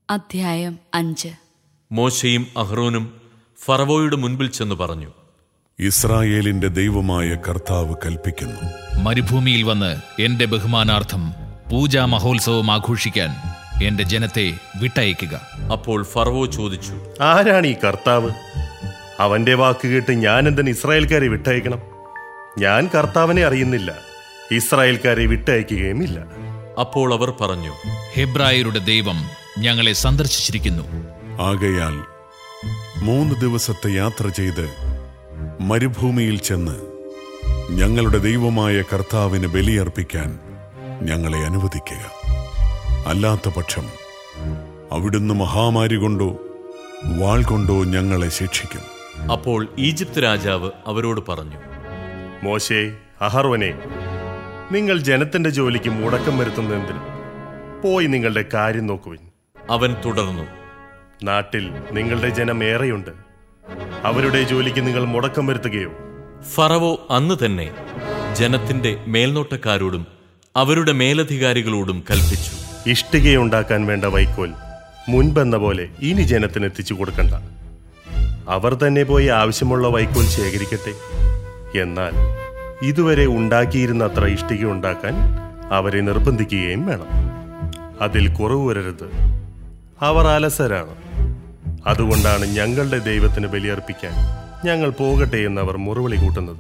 അധ്യായം 5. മോശയും അഹ്റോനും ഫറവോയുടെ മുൻപിൽ ചെന്ന് പറഞ്ഞു, ഇസ്രായേലിന്റെ ദൈവമായ കർത്താവ് കൽപ്പിക്കുന്നു, മരുഭൂമിയിൽ വന്ന് എന്റെ ബഹുമാനാർത്ഥം പൂജാ മഹോത്സവം ആഘോഷിക്കാൻ എന്റെ ജനത്തെ വിട്ടയക്കുക. അപ്പോൾ ഫറവോ ചോദിച്ചു, ആരാണ് ഈ കർത്താവ്? അവന്റെ വാക്ക് കേട്ട് ഞാൻ എന്തിന് ഇസ്രായേൽക്കാരെ വിട്ടയക്കണം? ഞാൻ കർത്താവിനെ അറിയുന്നില്ല, ഇസ്രായേൽക്കാരെ വിട്ടയക്കുകയുമില്ല. അപ്പോൾ അവർ പറഞ്ഞു, ഹെബ്രായരുടെ ദൈവം ഞങ്ങളെ സന്ദർശിച്ചിരിക്കുന്നു. ആകയാൽ 3 ദിവസത്തെ യാത്ര ചെയ്ത് മരുഭൂമിയിൽ ചെന്ന് ഞങ്ങളുടെ ദൈവമായ കർത്താവിന് ബലിയർപ്പിക്കാൻ ഞങ്ങളെ അനുവദിക്കുക. അല്ലാത്ത പക്ഷം അവിടുന്ന് മഹാമാരി കൊണ്ടോ വാൾ കൊണ്ടോ ഞങ്ങളെ ശിക്ഷിക്കും. അപ്പോൾ ഈജിപ്ത് രാജാവ് അവരോട് പറഞ്ഞു, മോശേ, അഹറോനെ, നിങ്ങൾ ജനത്തിന്റെ ജോലിക്ക് മുടക്കം വരുത്തുന്നത് എന്തിന്? പോയി നിങ്ങളുടെ കാര്യം നോക്കുവിൻ. അവൻ തുടർന്നു, നാട്ടിൽ നിങ്ങളുടെ ജനം ഏറെയുണ്ട്, അവരുടെ ജോലിക്ക് നിങ്ങൾ മുടക്കം വരുത്തുകയോ? ഫറവോ അന്ന് തന്നെ ജനത്തിന്റെ മേൽനോട്ടക്കാരോടും അവരുടെ മേലധികാരികളോടും കൽപ്പിച്ചു, ഇഷ്ടികയുണ്ടാക്കാൻ വേണ്ട വൈക്കോൽ മുൻപെന്ന പോലെ ഇനി ജനത്തിന് എത്തിച്ചു കൊടുക്കണ്ട. അവർ തന്നെ പോയി ആവശ്യമുള്ള വൈക്കോൽ ശേഖരിക്കട്ടെ. എന്നാൽ ഇതുവരെ ഉണ്ടാക്കിയിരുന്ന അത്ര ഇഷ്ടിക ഉണ്ടാക്കാൻ അവരെ നിർബന്ധിക്കുകയും വേണം. അതിൽ കുറവ് വരരുത്. അവർ അലസരാണ്. അതുകൊണ്ടാണ് ഞങ്ങളുടെ ദൈവത്തിന് ബലിയർപ്പിക്കാൻ ഞങ്ങൾ പോകട്ടെ എന്നവർ മുറവിളി കൂട്ടുന്നത്.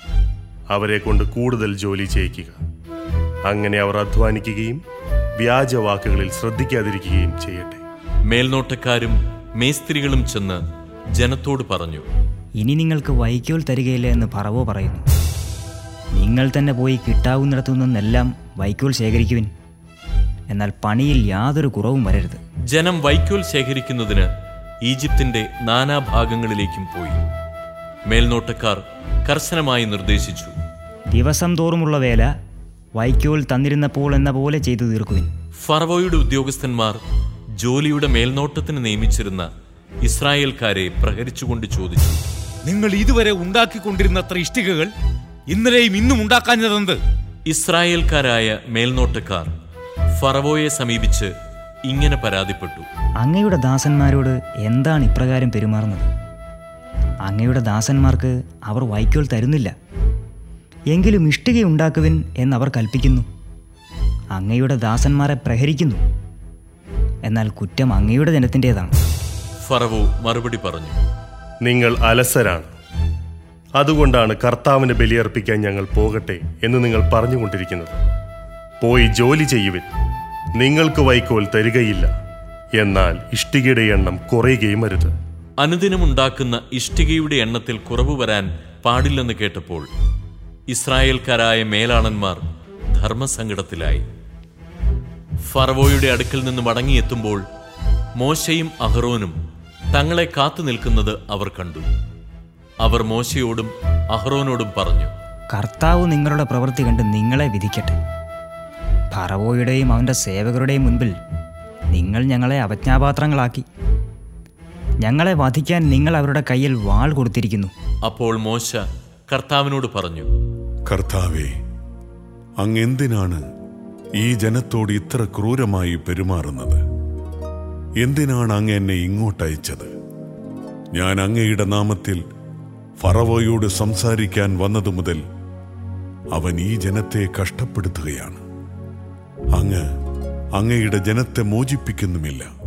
അവരെ കൊണ്ട് കൂടുതൽ ജോലി ചെയ്യിക്കുക. അങ്ങനെ അവർ അധ്വാനിക്കുകയും വ്യാജവാക്കുകളിൽ ശ്രദ്ധിക്കാതിരിക്കുകയും ചെയ്യട്ടെ. മേൽനോട്ടക്കാരും മേസ്ത്രികളും ചെന്ന് ജനത്തോട് പറഞ്ഞു, ഇനി നിങ്ങൾക്ക് വൈക്കോൽ തരികയില്ല എന്ന് ഫറവോ പറയുന്നു. നിങ്ങൾ തന്നെ പോയി കിട്ടാവുന്നിടത്തു നിന്നെല്ലാം വൈക്കോൽ ശേഖരിക്കുവിൻ. എന്നാൽ പണിയിൽ യാതൊരു കുറവും വരരുത്. ജനം വൈക്കോൽ ശേഖരിക്കുന്നതിന് ഈജിപ്തിന്റെ നാനാഭാഗങ്ങളിലേക്കും പോയി. മേൽനോട്ടക്കാർ കർശനമായി നിർദ്ദേശിച്ചു, ദിവസം തോറുമുള്ള വേല വൈക്കോൽ തന്നിരുന്നപ്പോൾ എന്ന പോലെ ചെയ്തു തീർക്കുവിൻ. ഫറവോയുടെ ഉദ്യോഗസ്ഥന്മാർ ജോലിയുടെ മേൽനോട്ടത്തിന് നിയമിച്ചിരുന്ന ഇസ്രായേൽക്കാരെ പ്രഹരിച്ചുകൊണ്ട് ചോദിച്ചു, നിങ്ങൾ ഇതുവരെ ഉണ്ടാക്കിക്കൊണ്ടിരുന്നത്ര ഇഷ്ടികകൾ ഇന്നലെയും ഇന്നും ഉണ്ടാക്കാഞ്ഞതെന്ത്? ഇസ്രായേൽക്കാരായ മേൽനോട്ടക്കാർ ഫറവോയെ സമീപിച്ച് ഇങ്ങനെ പരാതിപ്പെട്ടു, അങ്ങയുടെ ദാസന്മാരോട് എന്താണ് ഇപ്രകാരം പെരുമാറുന്നത്? അങ്ങയുടെ ദാസന്മാർക്ക് അവർ വൈക്കോൽ തരുന്നില്ല, എങ്കിലും ഇഷ്ടികയുണ്ടാക്കുവിൻ എന്നവർ കൽപ്പിക്കുന്നു. അങ്ങയുടെ ദാസന്മാരെ പ്രഹരിക്കുന്നു, എന്നാൽ കുറ്റം അങ്ങയുടെ ജനത്തിൻ്റെതാണ്. ഫറവോ മറുപടി പറഞ്ഞു, നിങ്ങൾ അലസരാണ്. അതുകൊണ്ടാണ് കർത്താവിന് ബലിയർപ്പിക്കാൻ ഞങ്ങൾ പോകട്ടെ എന്ന് നിങ്ങൾ പറഞ്ഞുകൊണ്ടിരിക്കുന്നത്. പോയി ജോലി ചെയ്യുവിൻ. നിങ്ങൾക്ക് വൈക്കോൽ തരികയില്ല, എന്നാൽ ഇഷ്ടികയുടെ എണ്ണം കുറയുകയും അരുത്. അനുദിനമുണ്ടാക്കുന്ന ഇഷ്ടികയുടെ എണ്ണത്തിൽ കുറവ് വരാൻ പാടില്ലെന്ന് കേട്ടപ്പോൾ ഇസ്രായേൽക്കാരായ മേലാളന്മാർ ധർമ്മസങ്കടത്തിലായി. ഫറവോയുടെ അടുക്കൽ നിന്ന് മടങ്ങിയെത്തുമ്പോൾ മോശയും അഹ്റോനും തങ്ങളെ കാത്തു നിൽക്കുന്നത് അവർ കണ്ടു. അവർ മോശയോടും അഹ്റോനോടും പറഞ്ഞു, കർത്താവ് നിങ്ങളുടെ പ്രവൃത്തി കണ്ട് നിങ്ങളെ വിധിക്കട്ടെ. ഫറവോയുടെയും അവൻ്റെ സേവകരുടെയും മുൻപിൽ നിങ്ങൾ ഞങ്ങളെ അവജ്ഞാപാത്രങ്ങളാക്കി. ഞങ്ങളെ വധിക്കാൻ നിങ്ങൾ അവരുടെ കയ്യിൽ വാൾ കൊടുത്തിരിക്കുന്നു. അപ്പോൾ മോശ കർത്താവിനോട് പറഞ്ഞു, കർത്താവേ, അങ്ങ് എന്തിനാണ് ഈ ജനത്തോട് ഇത്ര ക്രൂരമായി പെരുമാറുന്നത്? എന്തിനാണ് അങ്ങ് എന്നെ ഇങ്ങോട്ടയച്ചത്? ഞാൻ അങ്ങയുടെ നാമത്തിൽ ഫറവോയോട് സംസാരിക്കാൻ വന്നതു മുതൽ അവൻ ഈ ജനത്തെ കഷ്ടപ്പെടുത്തുകയാണ്. അങ്ങയുടെ ജനത്തെ മോചിപ്പിക്കുന്നുമില്ല.